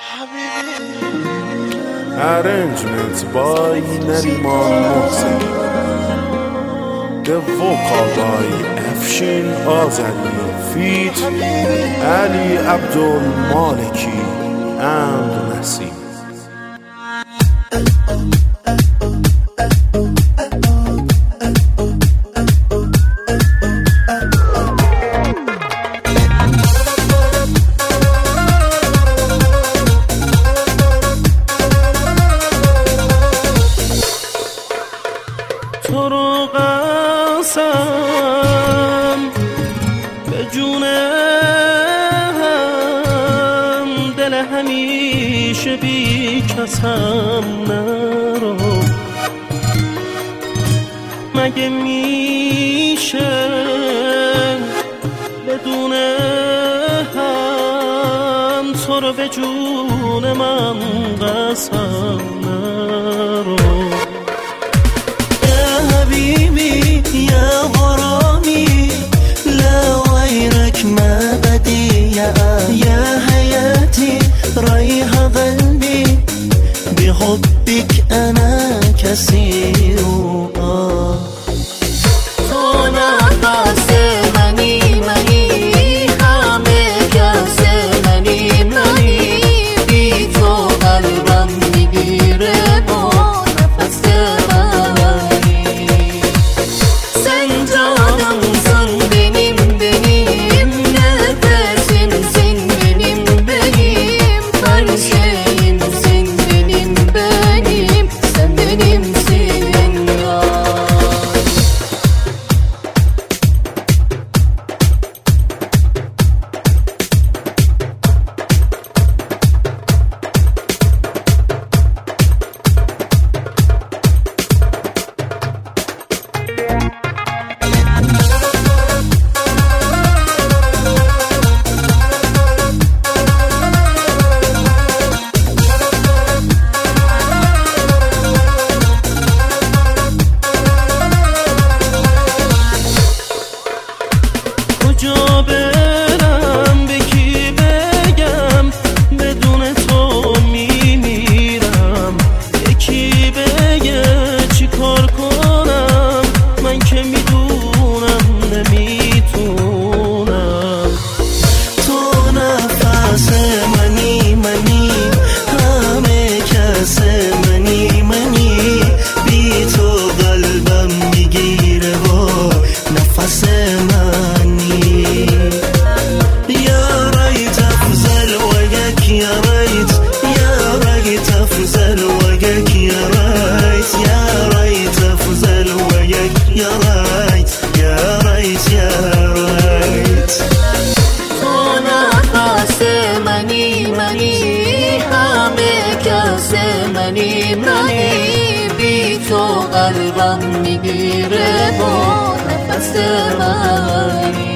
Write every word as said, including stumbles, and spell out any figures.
Arrangement by Nariman Mohsen. The vocal by Afshin Azali, feat Ali Abdul Maliki and Nassim. تو رو قسم به جونم، دل همیشه بی کسم نرو. مگه میشه بدون هم تو رو به جون من قسم نرو. حبيبي يا غرامي لا غيرك ما بدي يا يا حياتي ريح قلبي بحبك أنا كثير. تو نفس منی منی همه کس منی منی بی تو قلبم میگیره با نفس کجا برم به کی بگم بدون تو میمیرم. یکی بگه چی کار کنم من که میدونم نمیتونم. تو نفس منی منی همه کس منی منی بی تو قلبم میگیره و نفس منی منی بی تو قلبم میگیره با نفس منی.